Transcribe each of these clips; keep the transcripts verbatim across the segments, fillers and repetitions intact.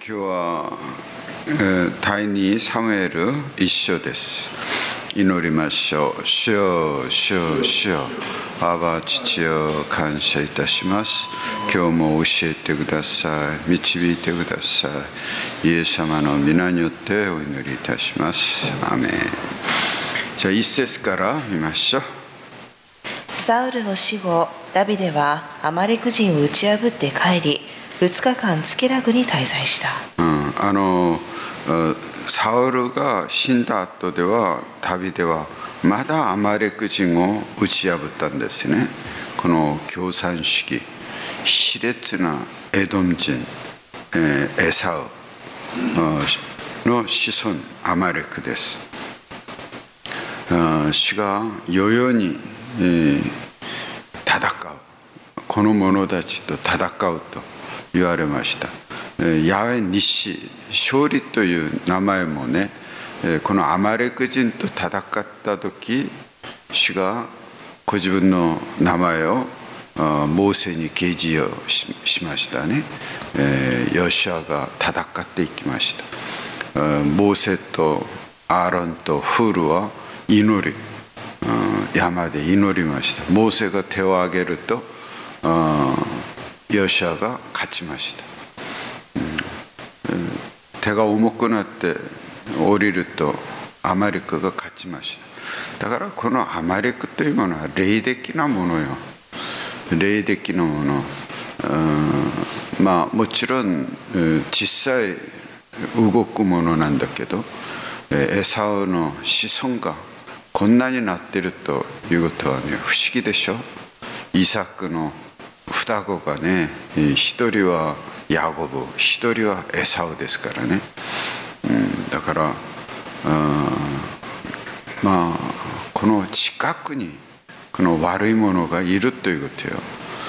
今日は第二サムエル一章です。祈りましょう。主よ、主よ、主よ、アバ父よ、感謝いたします。今日も教えてください。導いてください。イエス様の皆によってお祈りいたします。アメン。じゃあ一節から見ましょう。 サウルの死後、ダビデはアマレク人を打ち破って帰り、ふつかかんツケラグに滞在した。 うん、あのサウルが死んだ後ではダビデはまだアマレク人を打ち破ったんですね。この共産主義、熾烈なエドム人、えー、エサウの子孫アマレクです。主が世々に、えー、戦う、この者たちと戦うと言われました。ヤヘニシ、勝利という名前もね、このアマレク人と戦った時、主がご自分の名前をモーセに掲示を し, しましたね。ヨシュアが戦っていきました。モーセとアーロンとフールは祈り、山で祈りました。モーセが手を挙げるとヨシュアが勝ちました。手が重くなって降りるとアマレクが勝ちました。だからこのアマレクというものは霊的なものよ。霊的なもの。まあもちろん小さい動くものなんだけど、エサウの子孫がこんなになっているということはね、不思議でしょ。イサクの双子がね、一人はヤコブ、一人はエサウですからね。うん、だから、まあこの近くにこの悪いものがいるということよ。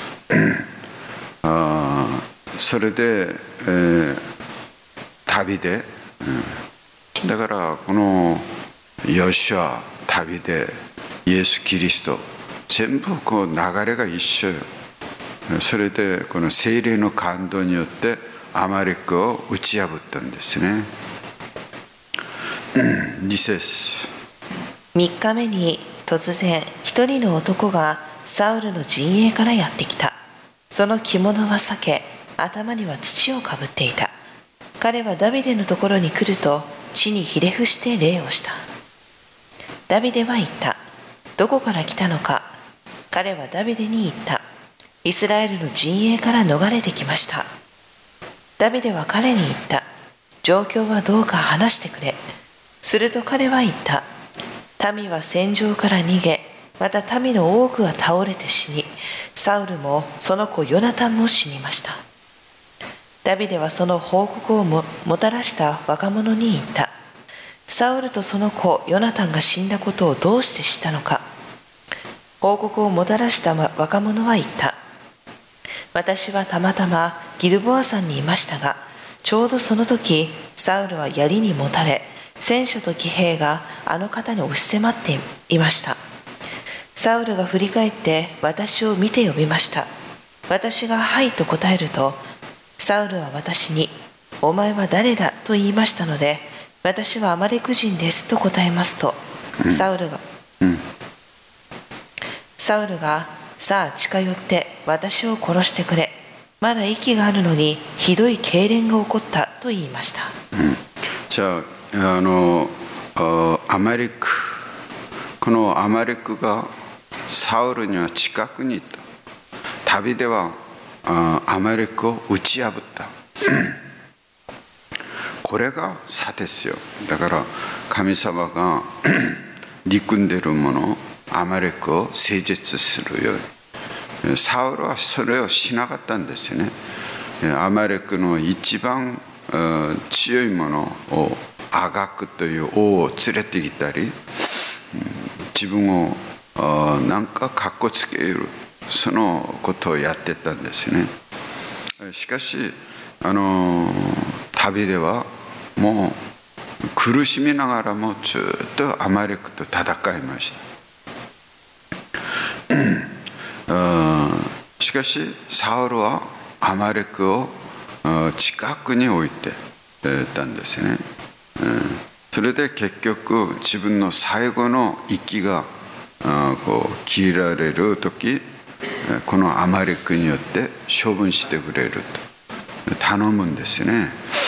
あそれで、えー、旅で、うん、だからこのヨシュア、旅でイエス・キリスト、全部こう流れが一緒よ。それでこの聖霊の感動によってアマレクを打ち破ったんですね。に節。 みっかめに突然一人の男がサウルの陣営からやってきた。その着物は裂け、頭には土をかぶっていた。彼はダビデのところに来ると地にひれ伏して礼をした。ダビデは言った。どこから来たのか。彼はダビデに言った。イスラエルの陣営から逃れてきました。ダビデは彼に言った。状況はどうか話してくれ。すると彼は言った。民は戦場から逃げ、また民の多くは倒れて死に、サウルもその子ヨナタンも死にました。ダビデはその報告を も, もたらした若者に言った。サウルとその子ヨナタンが死んだことをどうして知ったのか。報告をもたらした若者は言った。私はたまたまギルボア山にいましたが、ちょうどその時サウルは槍にもたれ、戦車と騎兵があの方に押し迫っていました。サウルが振り返って私を見て呼びました。私がはいと答えると、サウルは私に、お前は誰だと言いましたので、私はアマレク人ですと答えますと、うん、サウルが、うん、サウルがさあ近寄って私を殺してくれ。まだ息があるのにひどい痙攣が起こったと言いました。 うん、じゃあ、あのアマレク、このアマレクがサウルには近くにいた。旅ではアマレクを打ち破った。これが差ですよ。だから神様が憎んでいるもの、アマレクを征術するように、サウルはそれをしなかったんですよね。アマレクの一番強いものをアガクという王を連れてきたり、自分をなんかかっこつける、そのことをやってたんですね。しかしあの旅ではもう苦しみながらもずっとアマレクと戦いました。しかしサウルはアマレクを近くに置いてたんですね。それで結局自分の最後の息がこう切られる時、このアマレクによって処分してくれると頼むんですね。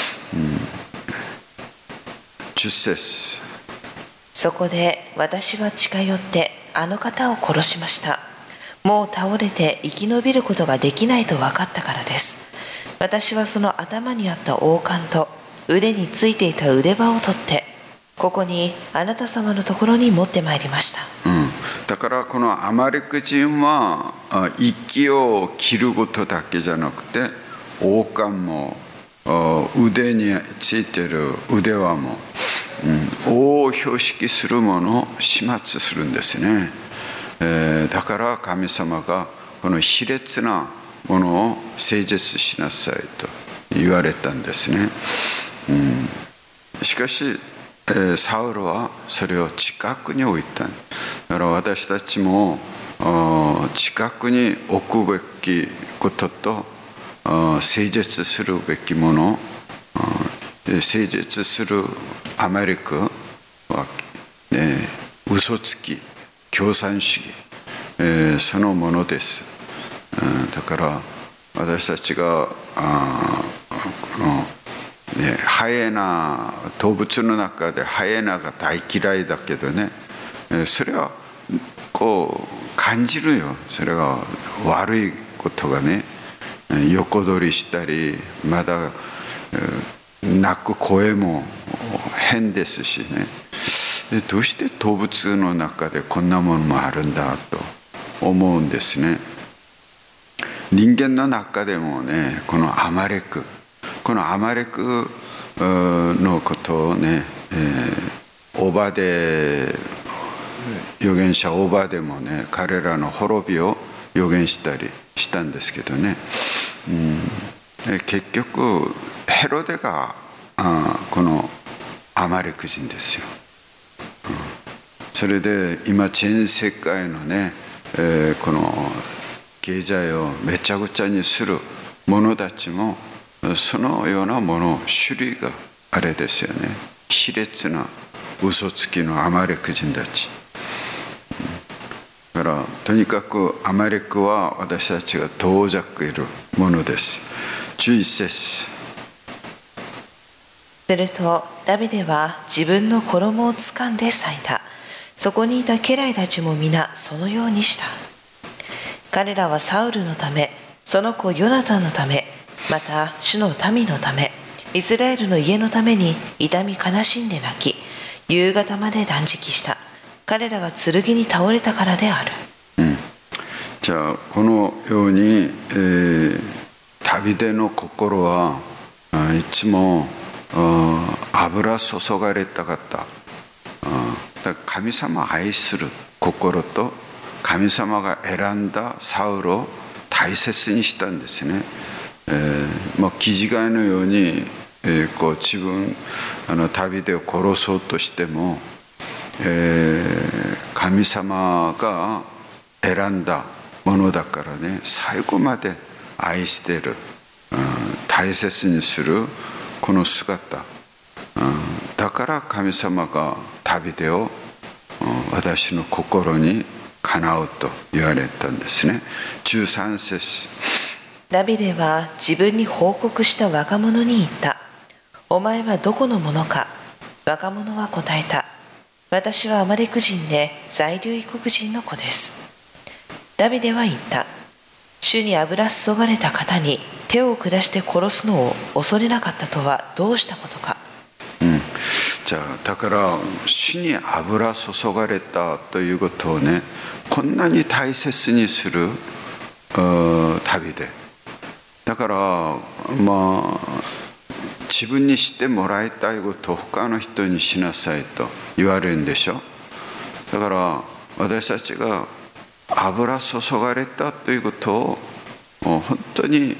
じゅっ節、 そこで私は近寄ってあの方を殺しました。もう倒れて生き延びることができないと分かったからです。私はその頭にあった王冠と腕についていた腕輪を取って、ここにあなた様のところに持ってまいりました。 うん、だからこのアマレク人は息を切ることだけじゃなくて、王冠も腕についている腕輪も、うん、王を標識するものを始末するんですね。えー、だから神様がこの卑劣なものを誠実しなさいと言われたんですね。うん、しかし、えー、サウロはそれを近くに置いた。だから私たちも近くに置くべきことと誠実するべきもの、誠実するアメリカは、ね、嘘つき共産主義、えー、そのものです。だから私たちがあこの、ね、ハイエナ、動物の中でハイエナが大嫌いだけどね、それはこう感じるよ。それが悪いことがね、横取りしたり、まだ泣く声も変ですしね。どうして動物の中でこんなものもあるんだと思うんですね。人間の中でもね、このアマレク、このアマレクのことをね、えー、オバデ預言者オバデもね、彼らの滅びを預言したりしたんですけどね、うん、結局ヘロデがあこのアマレク人ですよ。うん、それで今全世界のね、えー、この経済をめちゃくちゃにする者たちもそのようなもの、種類があれですよね。卑劣な嘘つきのアマレク人たち。だからとにかくアマレクは私たちが遠ざけるものです。じゅういち節。 するとダビデは自分の衣をつかんで裂いた。そこにいた家来たちも皆そのようにした。彼らはサウルのため、その子ヨナタンのため、また主の民のため、イスラエルの家のために痛み悲しんで泣き、夕方まで断食した。彼らが剣に倒れたからである。 うん、じゃあこのように、えー、ダビデの心はいつも油注がれたかった。だから神様を愛する心と神様が選んだサウルを大切にしたんですね。えー、もう記事外のように、えー、こう自分あのダビデを殺そうとしても、えー、神様が選んだものだからね、最後まで愛している、うん、大切にするこの姿、うん、だから神様がダビデを、うん、私の心にかなうと言われたんですね。じゅうさん節。 ダビデは自分に報告した若者に言った。お前はどこの者か。若者は答えた。私はアマレク人で在留異国人の子です。ダビデは言った。主に油注がれた方に手を下して殺すのを恐れなかったとはどうしたことか。 うん、じゃあだから主に油注がれたということをね、こんなに大切にするダビデだから、まあ自分にしてもらいたいことを他の人にしなさいと言われるんでしょ。だから私たちが油注がれたということを本当に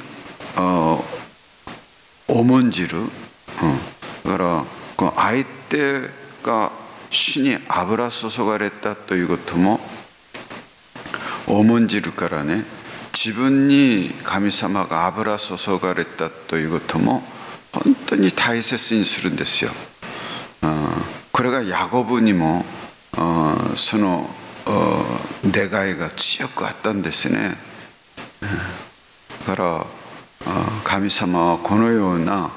重んじる、うん、だからこの相手が主に油注がれたということも重んじるからね、 自分に神様が油注がれたということも本当に大切にするんですよ。これがヤコブにもその願いが強くあったんですね。だから神様はこのような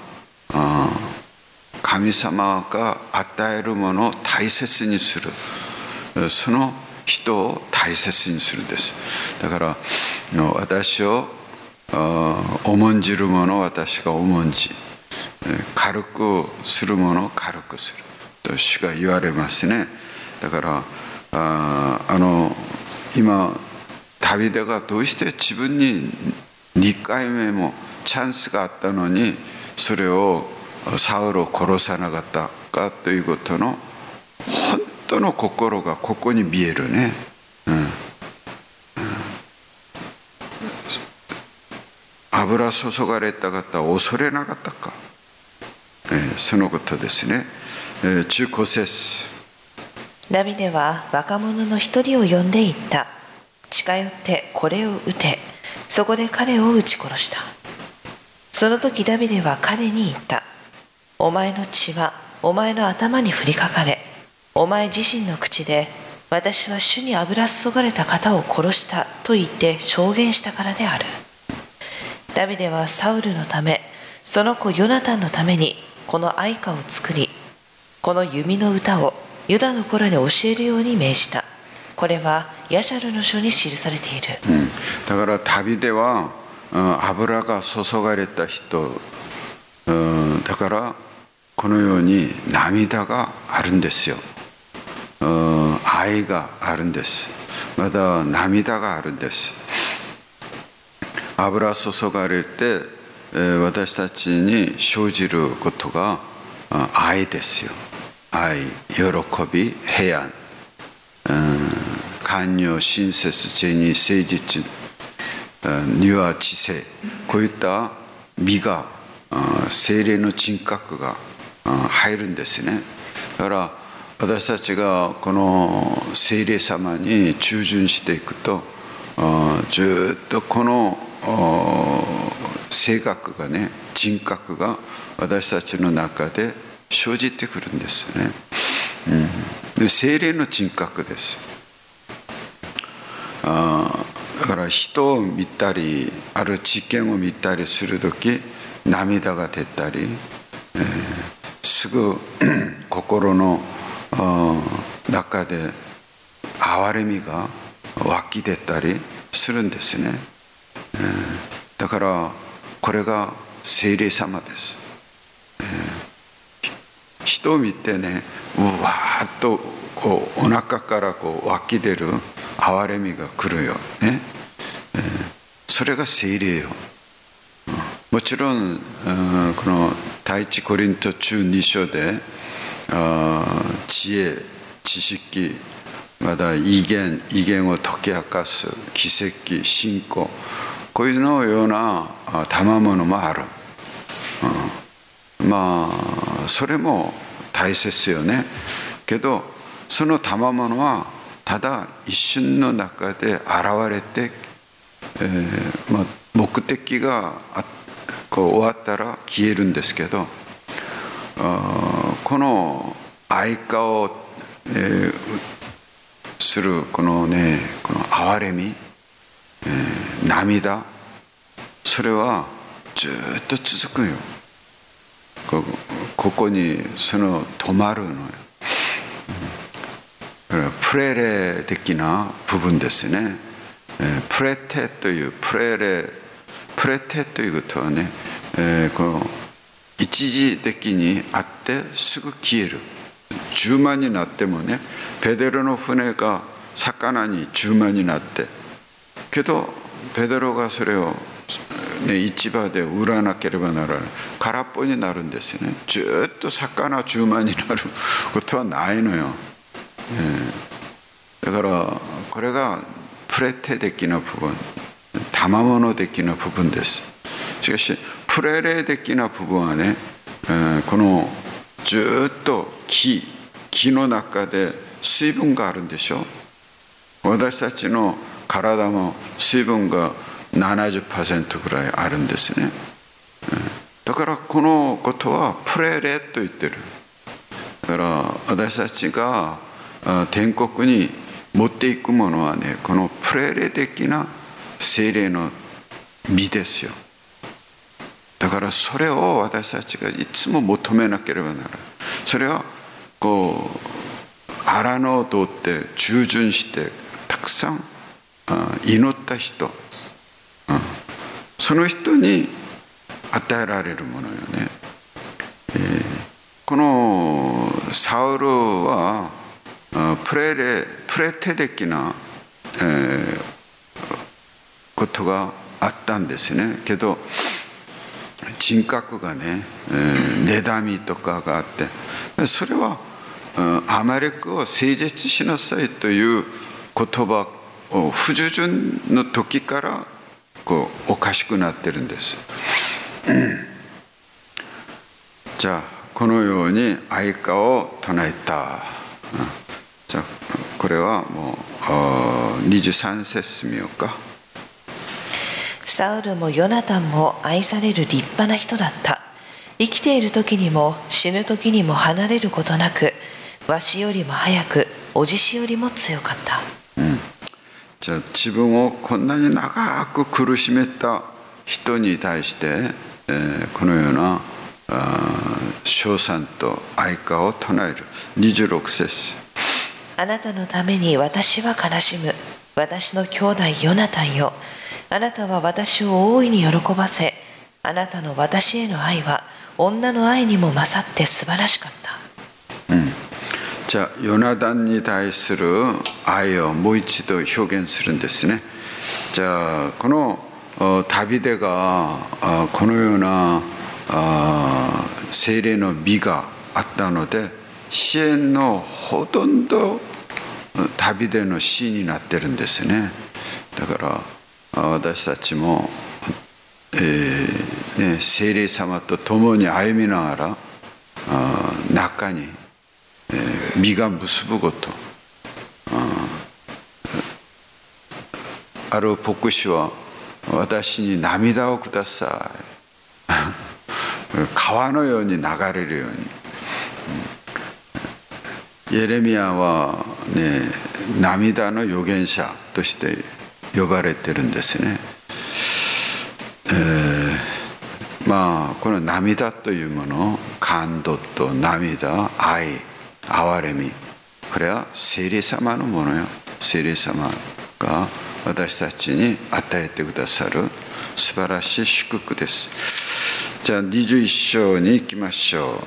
神様が与えるものを大切にする、その人を大切にするんです。だから私を重んじるものを私が重んじ、軽くするものを軽くすると主が言われますね。だからああの今ダビデがどうして自分ににかいめもチャンスがあったのにそれをサウルを殺さなかったかということの本当の心がここに見えるね。うんうん、油注がれた方を恐れなかったか、えー、そのことですね。えー、じゅうご節。 ダビデは若者の一人を呼んでいった。近寄ってこれを撃て。そこで彼を撃ち殺した。その時ダビデは彼に言った。お前の血はお前の頭に降りかかれ。お前自身の口で私は主に油注がれた方を殺したと言って証言したからである。ダビデはサウルのため、その子ヨナタンのためにこの愛歌を作り、この弓の歌をユダの子らに教えるように命じた。これはヤシャルの書に記されている。 うん、だからダビデは、うん、油が注がれた人、うん、だからこのように涙があるんですよ。うん、愛があるんです。また涙があるんです。油注がれて、えー、私たちに生じることが愛ですよ。愛、喜び、平安、うん、寛容、親切、慈悲、誠実、柔和、知性、こういった美が、聖霊の人格が入るんですね。だから私たちがこの聖霊様に従順していくと、ずっとこの性格がね、人格が私たちの中で生じてくるんですね。うん、で聖霊の人格です。あだから人を見たり、ある知見を見たりするとき涙が出たり、えー、すぐ心の中で憐れみが湧き出たりするんですね。えー、だからこれが聖霊様です。えー、人を見てね、うわーっとこうお腹からこう湧き出る憐れみが来るよね。えー、それが聖霊よ。もちろんこの第一コリントじゅうに章で知恵、知識、また異言、異言を解き明かす奇跡、信仰、こういうのような賜物もある。うん、まあそれも大切よね。けどその賜物はただ一瞬の中で現れて、えーまあ、目的がこう終わったら消えるんですけど、この愛歌を、えー、するこのね、この憐れみ、えー、涙、それはずっと続くよ。こ, ここにその止まるのよ。プレレ的な部分ですね。プレテというプレレ、プレテということはね、えー、この一時的にあってすぐ消える。じゅうまんになってもね、ペテロの船が魚にじゅうまんになって、けどペテロがそれを、ね、市場で売らなければならない。空っぽになるんですね。ずっと魚じゅうまんになることはないのよ。えー、だからこれがプレテ的な部分、賜物的な部分です。しかしプレレ的な部分はね、えー、このずっと木木の中で水分があるんでしょ。私たちの体も水分がななじゅっパーセント ぐらいあるんですね。だからこのことはプレーレと言ってる。だから私たちが天国に持っていくものはね、このプレーレ的な聖霊の実ですよ。だからそれを私たちがいつも求めなければならない。それはこう荒野を通って従順してたくさん祈った人、その人に与えられるものよね。えー、このサウルはプレレプレテ的な、えー、ことがあったんですね。けど人格がね、えー、妬みとかがあって、それはアマレクを征絶しなさいという言葉を不従順の時からこうおかしくなってるんです。じゃあこのように愛歌を唱えた。じゃあこれはもうにじゅうさん節見ようか。 サウルもヨナタンも愛される立派な人だった。生きている時にも死ぬ時にも離れることなく、わしよりも早くおじしよりも強かった。 うん、じゃあ自分をこんなに長く苦しめた人に対して、えー、このような称賛と愛歌を唱える。にじゅうろく節。 あなたのために私は悲しむ。私の兄弟ヨナタンよ。あなたは私を大いに喜ばせ、あなたの私への愛は女の愛にも勝って素晴らしかった。 うん、じゃあヨナタンに対する愛をもう一度表現するんですね。じゃあこのダビデがこのような聖霊の美があったので、詩篇のほとんどダビデの詩になってるんですね。だから私たちも、えーね、聖霊様と共に歩みながら中に、えー、実が結ぶこと。 あ, ある牧師は私に涙をください川のように流れるように。エレミヤは、ね、涙の預言者として呼ばれてるんですね。えー、まあこの涙というもの、感動と涙、愛、憐れみ、これは聖霊様のものよ。聖霊様が私たちに与えてくださる素晴らしい祝福です。じゃあにじゅういっ章に行きましょ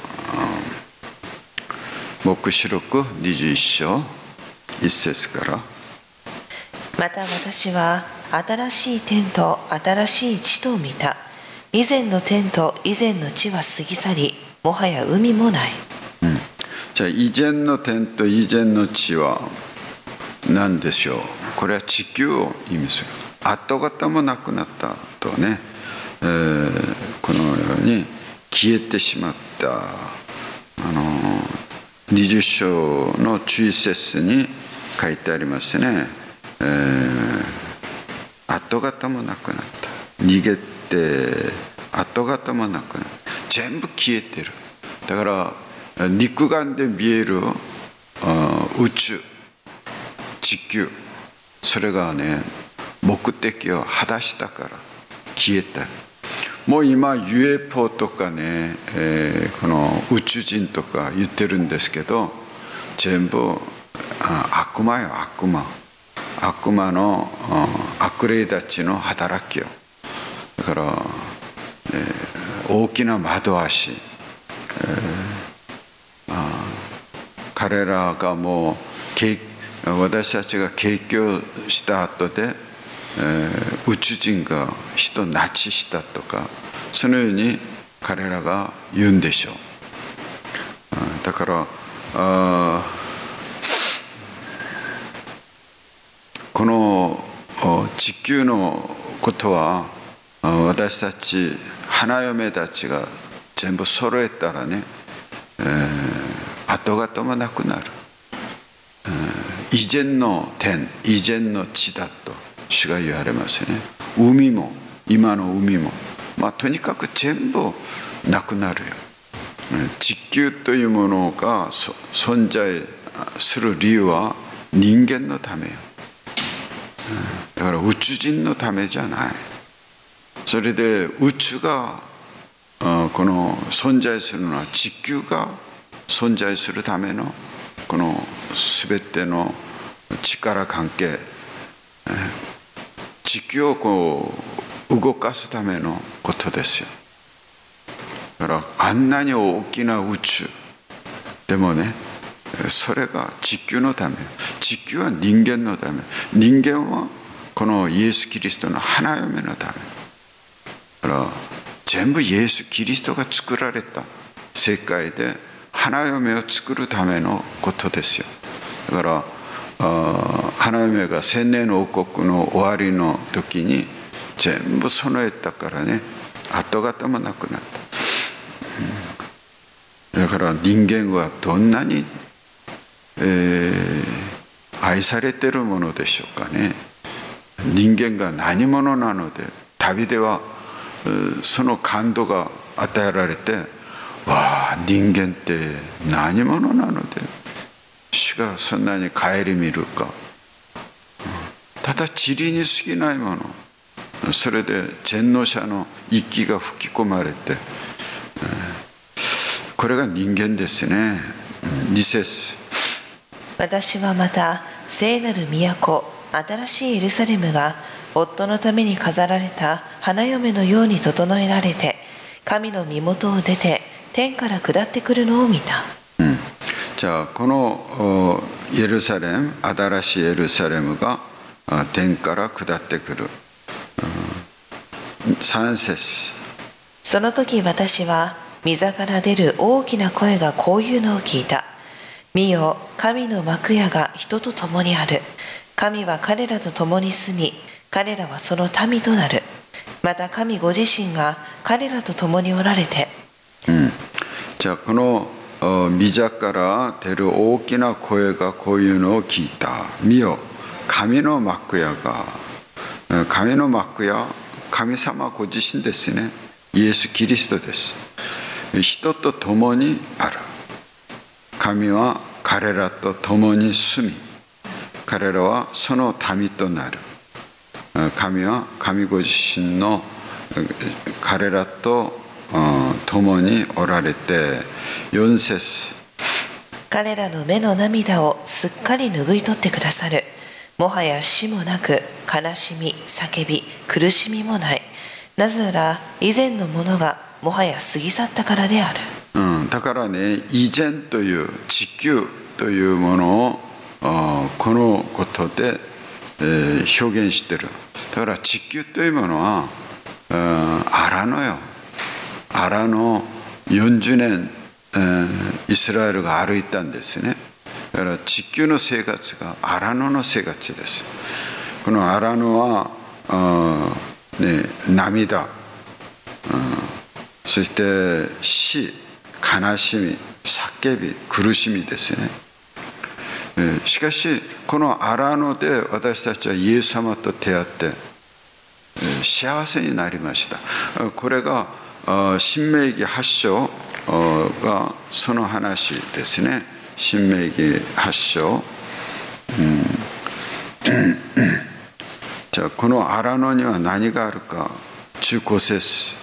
う。黙示録にじゅういっ章いっ節から。 また私は新しい天と新しい地と見た。以前の天と以前の地は過ぎ去り、もはや海もない。 うん、じゃあ以前の天と以前の地は何でしょう。これは地球を意味する。跡形もなくなったとね、えー、このように消えてしまった。あのにじゅう章の注意節に書いてありますね。えー、跡形もなくなった。逃げて跡形もなくなった。全部消えてる。だから肉眼で見える宇宙、地球、それがね目的を果たしたから消えた。もう今 ユーエフオー とかね、えー、この宇宙人とか言ってるんですけど、全部悪魔よ、悪魔。悪魔の悪霊たちの働きよ。だから、えー、大きな窓足、えー、彼らがもう私たちが景況した後で、えー、宇宙人が人ナチしたとか、そのように彼らが言うんでしょう。だからあこの地球のことは私たち花嫁たちが全部揃えたらね、えー、跡形もなくなる。以前の天、以前の地だと主が言われますね。 海も今の海も、まあ、とにかく全部なくなるよ。地球というものが存在する理由は人間のためよ。だから宇宙人のためじゃない。それで宇宙がこの存在するのは地球が存在するためのこの全ての力関係、地球をこう動かすためのことですよ。だからあんなに大きな宇宙でもね、それが地球のため、地球は人間のため、人間はこのイエス・キリストの花嫁のため。だから全部イエス・キリストが作られた世界で花嫁を作るためのことですよ。だから花嫁が千年の王国の終わりの時に全部備えたからね、跡形もなくなった。だから人間はどんなに、えー、愛されているものでしょうかね。人間が何者なので、旅ではその感動が与えられて、わあ人間って何者なので主がそんなに顧みるか。ただ塵に過ぎないもの。それで全能者の息が吹き込まれて、これが人間ですね。に節、 私はまた聖なる都、新しいエルサレムが夫のために飾られた花嫁のように整えられて、神の身元を出て天から下ってくるのを見た。 うん、じゃあこのエルサレム、新しいエルサレムが天から下ってくる。さん節、 その時私は御座から出る大きな声がこういうのを聞いた。見よ、神の幕屋が人と共にある。神は彼らと共に住み、彼らはその民となる。また神ご自身が彼らと共におられて、 うん、じゃあこの御座から出る大きな声がこういうのを聞いた。見よ、神の幕屋が、神の幕屋、神様ご自身ですね。イエス・キリストです。人と共にある。神は彼らと共に住み、彼らはその民となる。神は神ご自身の彼らと共におられて、よん節、 彼らの目の涙をすっかり拭い取ってくださる。もはや死もなく、悲しみ、叫び、苦しみもない。なぜなら以前のものがもはや過ぎ去ったからである。 うん、だからね、以前という地球というものをこのことで、えー、表現している。だから地球というものは荒野よ。荒野よんじゅうねん、えー、イスラエルが歩いたんですね。だから地球の生活が荒野の生活です。この荒野はあ、ね、涙、うん、そして死、悲しみ、叫び、苦しみですね。しかしこの荒野で私たちはイエス様と出会って幸せになりました。これが申命記はち章がその話ですね。申命記はち章、うん、じゃあこの荒野には何があるか。じゅうご節、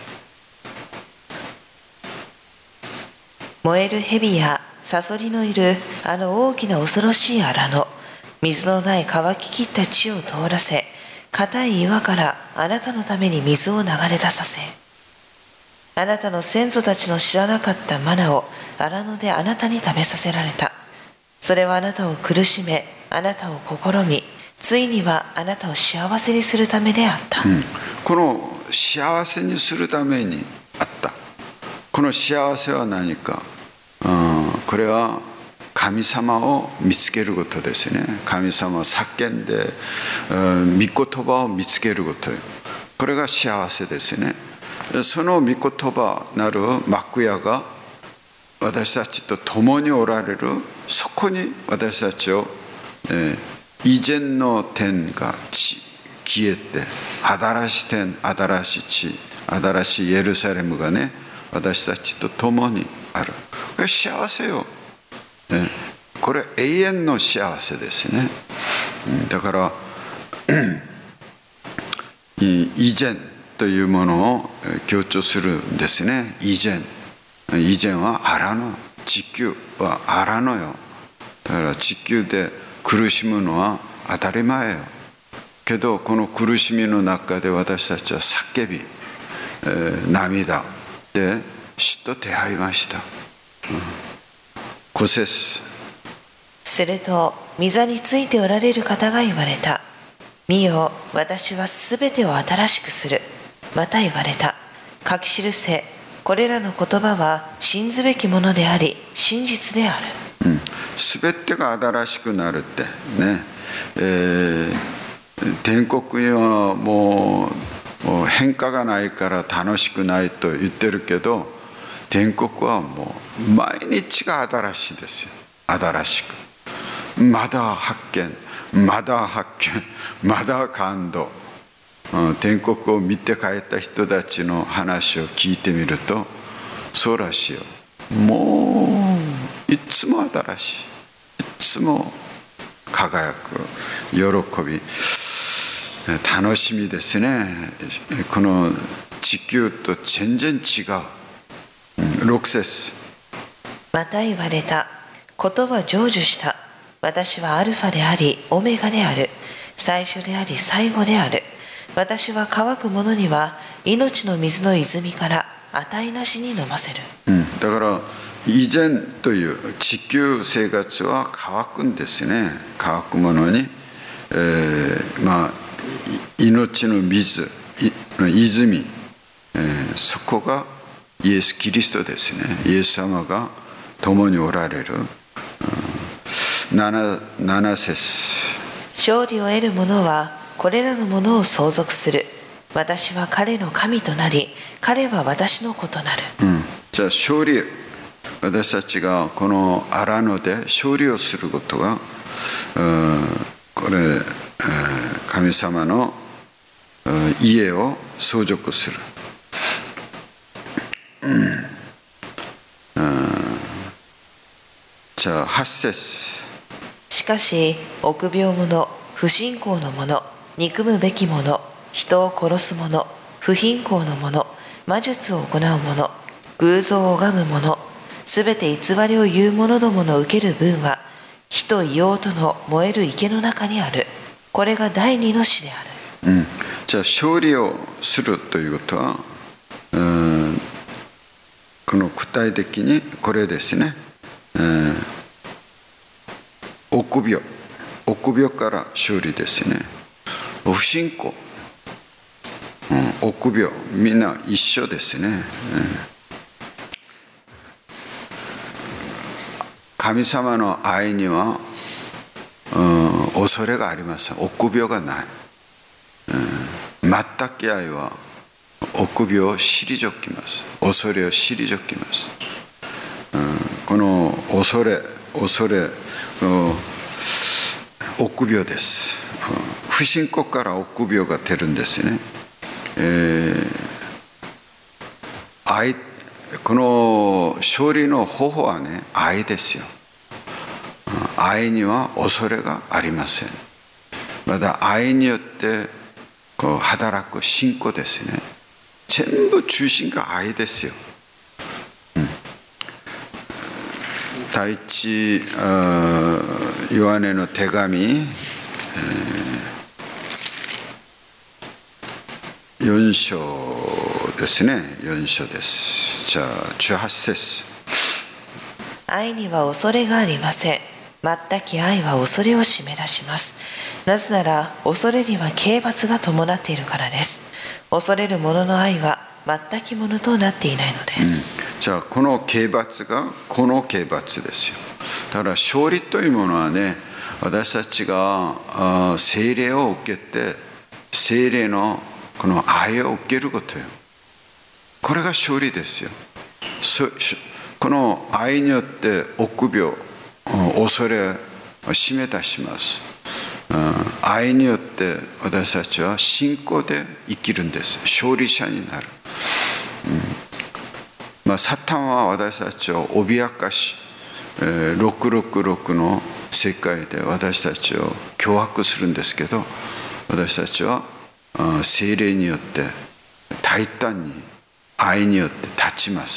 燃える蛇やサソリのいるあの大きな恐ろしい荒野、水のない乾ききった地を通らせ、固い岩からあなたのために水を流れ出させ、あなたの先祖たちの知らなかったマナを荒野であなたに食べさせられた。それはあなたを苦しめ、あなたを試み、ついにはあなたを幸せにするためであった。 うん、この幸せにするためにあった。この幸せは何か。うん、これは神様を見つけることですね。神様を叫んで、うん、御言葉を見つけること。これが幸せですね。その御言葉なる幕屋が私たちと共におられる。そこに私たちを、えー、以前の天が消えて、新しい天、新しい地、新しいエルサレムがね、私たちと共にある。これ幸せよ、ね、これ永遠の幸せですね。だから以前というものを強調するんですね。以前以前はあらの、地球はあらのよ。だから地球で苦しむのは当たり前よ。けどこの苦しみの中で私たちは叫び、えー、涙で主と出会いました。ご節。 すると御座についておられる方が言われた。見よ、私はすべてを新しくする。また言われた。書き記せ、これらの言葉は信ずべきものであり真実である。 うん、全てが新しくなるってね、えー、天国にはもう、もう変化がないから楽しくないと言ってるけど、天国はもう毎日が新しいですよ。新しく、まだ発見、まだ発見、まだ感動。天国を見て帰った人たちの話を聞いてみるとそうらしいよ。もういつも新しい、いつも輝く、喜び、楽しみですね。この地球と全然違う。ろく節。 また言われた。ことは成就した。私はアルファでありオメガである。最初であり最後である。私は乾く者には命の水の泉から値なしに飲ませる。 うん、だから以前という地球生活は乾くんですね。乾く者に、えー、まあ命の水の泉、えー、そこがイエス・キリストですね。イエス様が共におられる。うん、なな, なな節。 勝利を得る者はこれらのものを相続する。私は彼の神となり、彼は私の子となる。 うん、じゃあ勝利、私たちがこのアラノで勝利をすることが、これ神様の家を相続する。うん、じゃあはち節。 しかし臆病者、不信仰の者、憎むべき者、人を殺す者、不貧困の者、魔術を行う者、偶像を拝む者、すべて偽りを言う者どもの受ける分は火と硫黄との燃える池の中にある。これが第二の死である。うん、じゃあ勝利をするということは、うん、この具体的にこれですね。うん、臆病、臆病から勝利ですね。不信仰、うん、臆病、みんな一緒ですね。うん、神様の愛には、うん、恐れがありません。臆病がない。うん、全く愛は臆病を退きます。恐れを退きます。うん、この恐れ、恐れ、臆病です。不信仰から臆病が出るんですね。えー、愛、この勝利の方法はね、愛ですよ。愛には恐れがありません。また愛によってこう働く信仰ですね。全部中心が愛ですよ。うん、第一ヨハネの手紙、えー、よん章ですね。よん章です。じゃあじゅうはち節。 愛には恐れがありません。全き愛は恐れを締め出します。なぜなら恐れには刑罰が伴っているからです。恐れる者の愛は全きものとなっていないのです。 うん、じゃあこの刑罰がこの刑罰ですよ。だから勝利というものはね、私たちが聖霊を受けて聖霊のこの愛を受けることよ。これが勝利ですよ。この愛によって臆病、恐れを締め出します。 愛によって私たちは信仰で生きるんです。勝利者になる。うんまあ、サタンは私たちを脅かし、えー、ろくろくろくの世界で私たちを脅迫するんですけど、私たちは聖霊によって大胆に愛によって立ちます。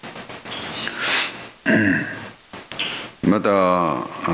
まだ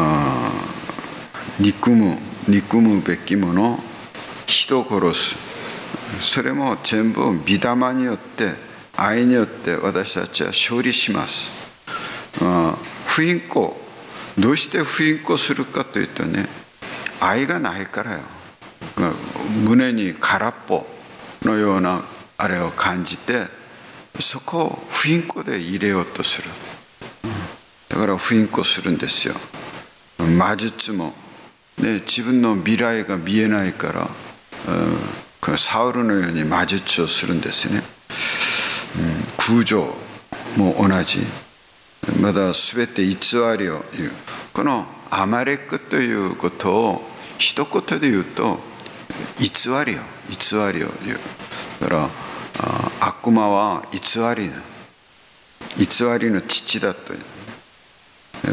憎む憎むべきもの、人を殺す、それも全部御霊によって愛によって私たちは勝利します。不信仰、どうして不信仰するかというとね、愛がないからよ。胸に空っぽのようなあれを感じて、そこを不信仰で入れようとする。だから不信仰するんですよ。魔術も、ね、自分の未来が見えないから、うん、サウルのように魔術をするんですね。うん、空情も同じ。まだ全て偽りを言う。このアマレクということを一言で言うと、偽りを偽りを言う。だから悪魔は偽りの偽りの父だという。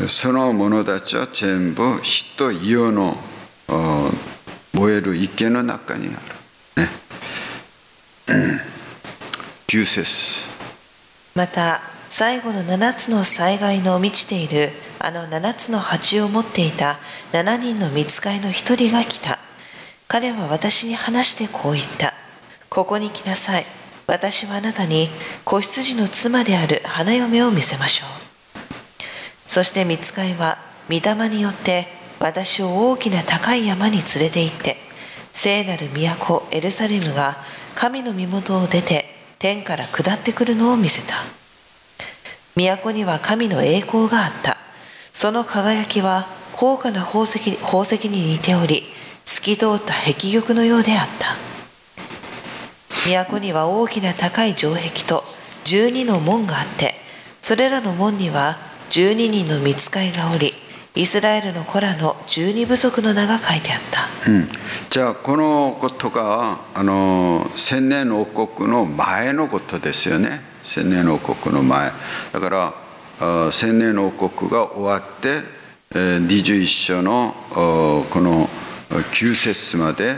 その者たちは全部火と硫黄の燃える池の中にある、ね、きゅう節。 また最後の七つの災害の満ちているあの七つの鉢を持っていた七人の御使いの一人が来た。彼は私に話してこう言った。ここに来なさい。私はあなたに子羊の妻である花嫁を見せましょう。そして御使いは御霊によって私を大きな高い山に連れて行って、聖なる都エルサレムが神の身元を出て天から下ってくるのを見せた。都には神の栄光があった。その輝きは高価な宝石、宝石に似ており、透き通った壁玉のようであった。都には大きな高い城壁と十二の門があって、それらの門には十二人の御使いがおり、イスラエルの子らの十二部族の名が書いてあった。 うん、じゃあこのことがあの千年王国の前のことですよね。千年王国の前だから千年王国が終わってにじゅういっ章のこのきゅう節まで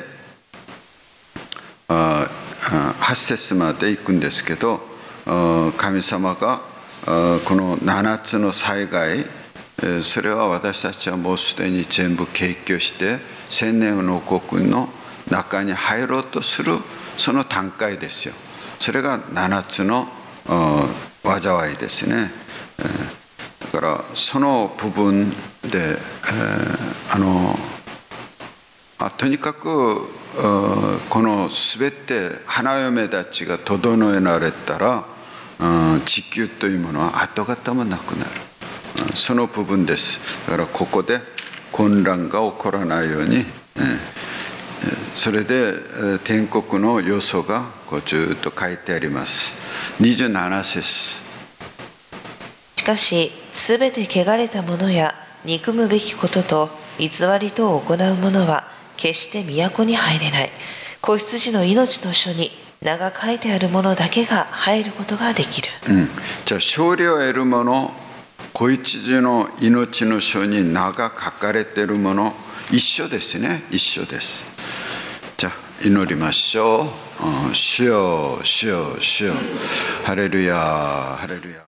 はち節まで行くんですけど、神様がこのななつの災害、それは私たちはもうすでに全部経験して千年の王国の中に入ろうとするその段階ですよ。それがななつの災いですね。だからその部分であのとにかくこの全て花嫁たちが整えられたら地球というものは跡形もなくなる。その部分です。だからここで混乱が起こらないように、それで天国の要素がこうずっと書いてあります。にじゅうなな節。 しかしすべて汚れたものや憎むべきことと偽りとを行う者は決して都に入れない。子羊の命の書に名が書いてある者だけが入ることができる。 うん、じゃあ勝利を得る者、子羊の命の書に名が書かれている者、一緒ですね。一緒です。じゃあ祈りましょう。主よ主よ主よ、ハレルヤハレルヤ。